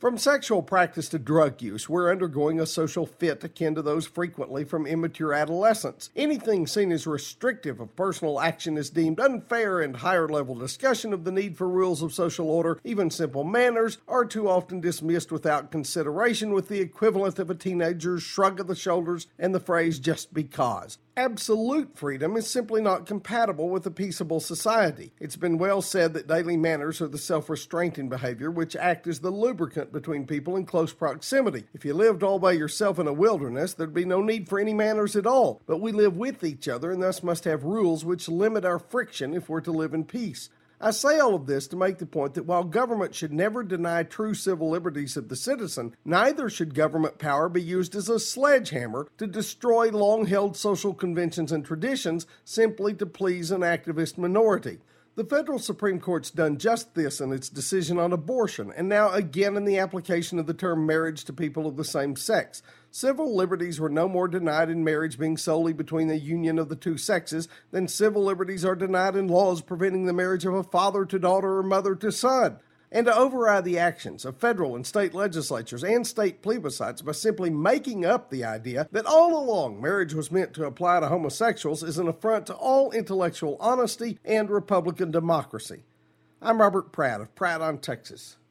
From sexual practice to drug use, we're undergoing a social fit akin to those frequently from immature adolescence. Anything seen as restrictive of personal action is deemed unfair, and higher-level discussion of the need for rules of social order, even simple manners, are too often dismissed without consideration, with the equivalent of a teenager's shrug of the shoulders and the phrase, "just because." Absolute freedom is simply not compatible with a peaceable society. It's been well said that daily manners are the self-restraint in behavior which act as the lubricant between people in close proximity. If you lived all by yourself in a wilderness, there'd be no need for any manners at all. But we live with each other and thus must have rules which limit our friction if we're to live in peace. I say all of this to make the point that while government should never deny true civil liberties of the citizen, neither should government power be used as a sledgehammer to destroy long-held social conventions and traditions simply to please an activist minority. The federal Supreme Court's done just this in its decision on abortion, and now again in the application of the term marriage to people of the same sex. Civil liberties were no more denied in marriage being solely between the union of the two sexes than civil liberties are denied in laws preventing the marriage of a father to daughter or mother to son. And to override the actions of federal and state legislatures and state plebiscites by simply making up the idea that all along marriage was meant to apply to homosexuals is an affront to all intellectual honesty and Republican democracy. I'm Robert Pratt of Pratt on Texas.